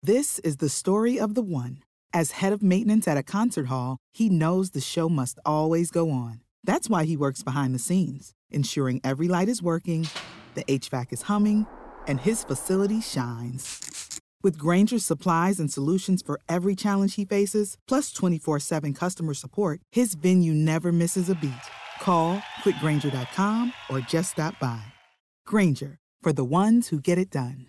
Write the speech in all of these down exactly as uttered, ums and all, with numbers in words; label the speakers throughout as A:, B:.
A: This is the story of the one. As head of maintenance at a concert hall, he knows the show must always go on. That's why he works behind the scenes, ensuring every light is working, the H V A C is humming, and his facility shines. With Grainger's supplies and solutions for every challenge he faces, plus twenty-four seven customer support, his venue never misses a beat. Call quick grainger dot com or just stop by. Grainger, for the ones who get it done.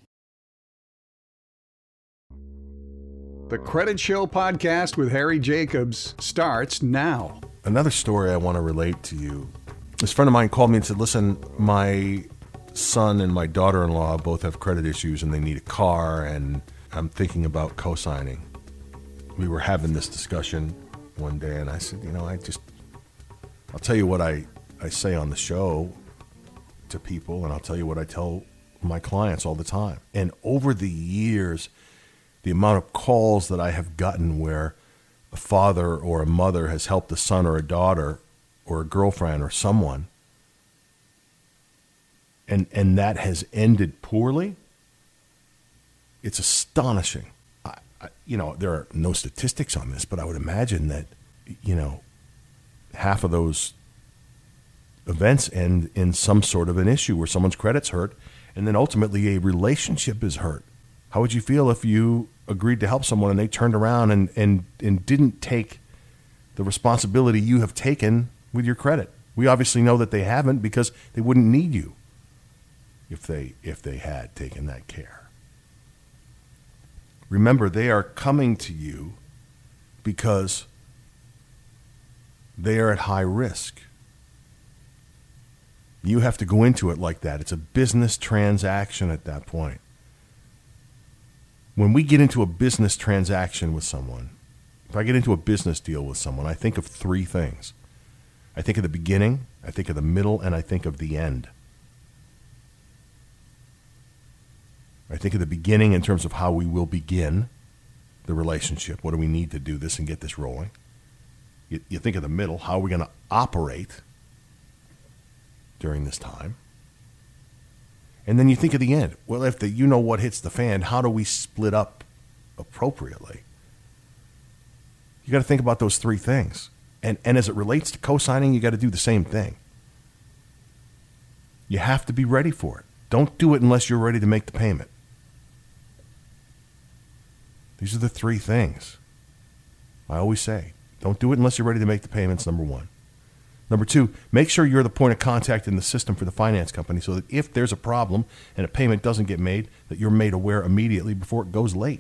B: The Credit Show podcast with Harry Jacobs starts now.
C: Another story I want to relate to you. This friend of mine called me and said, listen, my son and my daughter-in-law both have credit issues and they need a car, and I'm thinking about co-signing. We were having this discussion one day, and I said, you know, I just, I'll tell you what I, I say on the show to people, and I'll tell you what I tell my clients all the time. And over the years, the amount of calls that I have gotten where a father or a mother has helped a son or a daughter or a girlfriend or someone, and and that has ended poorly, it's astonishing. I, I, you know, there are no statistics on this, but I would imagine that, you know, half of those events end in some sort of an issue where someone's credit's hurt, and then ultimately a relationship is hurt. How would you feel if you agreed to help someone and they turned around and, and, and didn't take the responsibility you have taken with your credit? We obviously know that they haven't, because they wouldn't need you if they if they had taken that care. Remember, they are coming to you because they are at high risk. You have to go into it like that. It's a business transaction at that point. When we get into a business transaction with someone, if I get into a business deal with someone, I think of three things. I think of the beginning, I think of the middle, and I think of the end. I think of the beginning in terms of how we will begin the relationship. What do we need to do this and get this rolling? You, you think of the middle, how are we going to operate during this time? And then you think of the end. Well, if the you know what hits the fan, how do we split up appropriately? You got to think about those three things. And and as it relates to co-signing, you got to do the same thing. You have to be ready for it. Don't do it unless you're ready to make the payment. These are the three things I always say. Don't do it unless you're ready to make the payments, number one. Number two, make sure you're the point of contact in the system for the finance company so that if there's a problem and a payment doesn't get made, that you're made aware immediately before it goes late.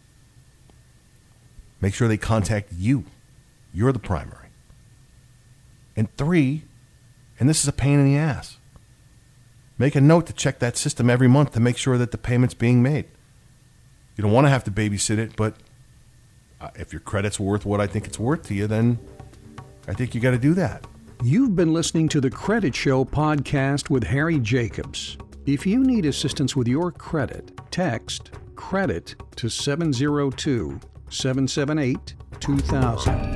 C: Make sure they contact you. You're the primary. And three, and this is a pain in the ass, make a note to check that system every month to make sure that the payment's being made. You don't want to have to babysit it, but if your credit's worth what I think it's worth to you, then I think you got to do that.
B: You've been listening to the Credit Show podcast with Harry Jacobs. If you need assistance with your credit, text CREDIT to seven zero two, seven seven eight, two thousand.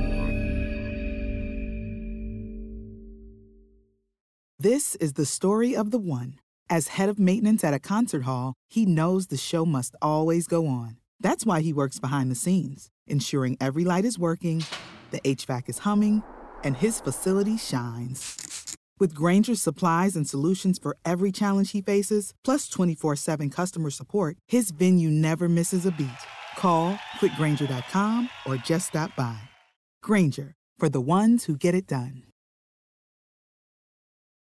A: This is the story of the one. As head of maintenance at a concert hall, he knows the show must always go on. That's why he works behind the scenes, ensuring every light is working, the H V A C is humming, and his facility shines. With Grainger's supplies and solutions for every challenge he faces, plus twenty-four seven customer support, his venue never misses a beat. Call quick grainger dot com or just stop by. Grainger, for the ones who get it done.